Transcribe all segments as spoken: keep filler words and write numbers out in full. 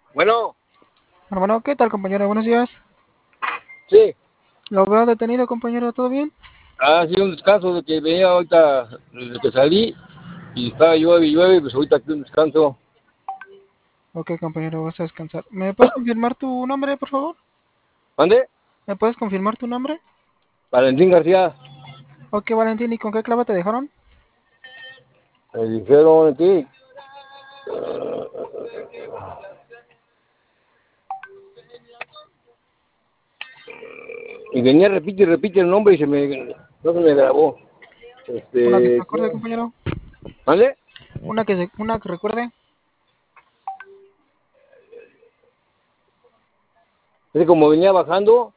Bueno, Bueno, bueno, ¿qué tal, compañero? Buenos días. sí, Lo veo detenido, compañero. ¿Todo bien? ha sido un descanso de que venía ahorita desde que salí y estaba llueve y llueve, pues ahorita aquí un descanso. Ok, compañero, vas a descansar. ¿Me puedes confirmar tu nombre, por favor? ¿Mande? ¿Me puedes confirmar tu nombre? Valentín García, Ok, Valentín, ¿y con qué clave te dejaron? me dijeron aquí, y venía, repite y repite el nombre y se me, no se me grabó. Una que se Este, acuerde, compañero. ¿mande? Una que se, una que recuerde. Es como venía bajando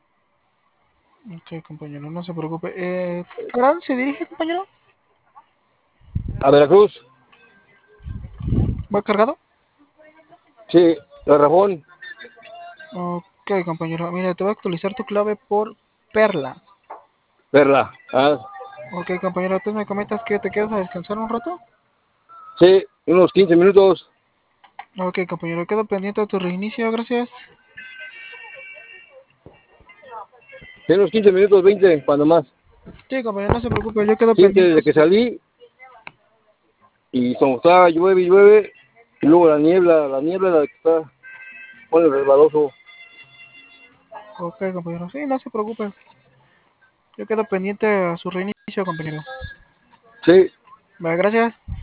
Ok, compañero, no se preocupe. Eh, ¿a dónde se dirige, compañero? a Veracruz, ¿Va cargado? sí, Garrafón, Ok, compañero. Mira, te voy a actualizar tu clave por Perla. Perla, ah, Ok, compañero, ¿tú me comentas que te quedas a descansar un rato? sí, unos quince minutos, Ok, compañero, quedo pendiente de tu reinicio, gracias. sí, unos quince minutos, veinte, cuando más. Sí, compañero, no se preocupe, yo quedo Sí, es que pendiente de desde que su... salí y como está llueve y llueve, y luego la niebla, la niebla la que está, pone resbaloso. Ok, compañero. Sí, no se preocupe. Yo quedo pendiente a su reinicio, compañero. Sí, Vale, gracias.